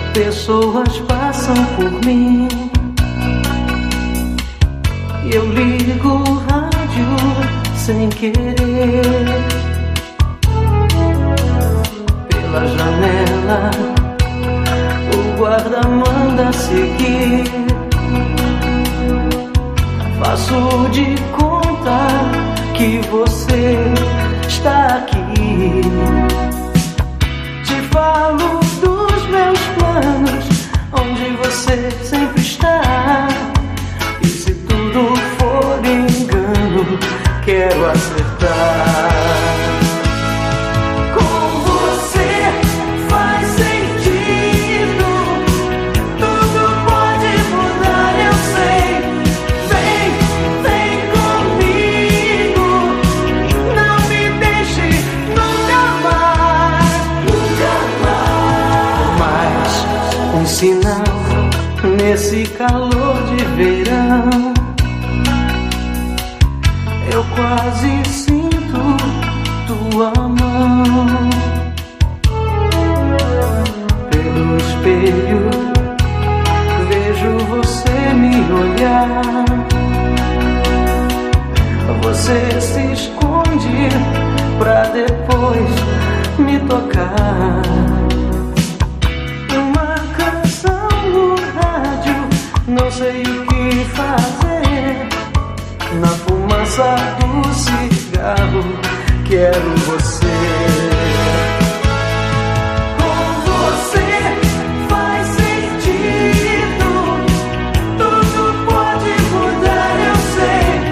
Pessoas passam por mim e eu ligo o rádio sem querer. Pela janela o guarda manda seguir. Faço de conta que você está aqui. Te falo dos meus planos, onde você sempre está. E se tudo for engano, quero acertar. Com você faz sentido, tudo pode mudar, eu sei. Vem comigo, não me deixe nunca mais. Um sinal nesse calor de verão, eu quase sinto tua mão. Pelo espelho vejo você me olhar. Você se esconde pra depois me tocar. Não sei o que fazer. Na fumaça do cigarro quero você. Com você faz sentido, tudo pode mudar, eu sei.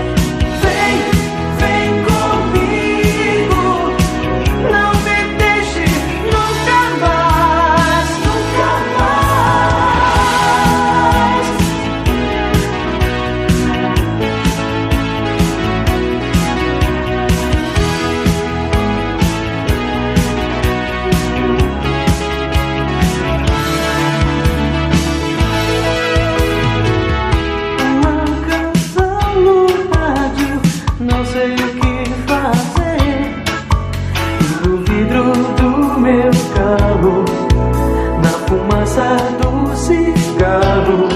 Vem comigo, não me deixe nunca mais, nunca mais. Não sei o que fazer. No vidro do meu carro, na fumaça do cigarro.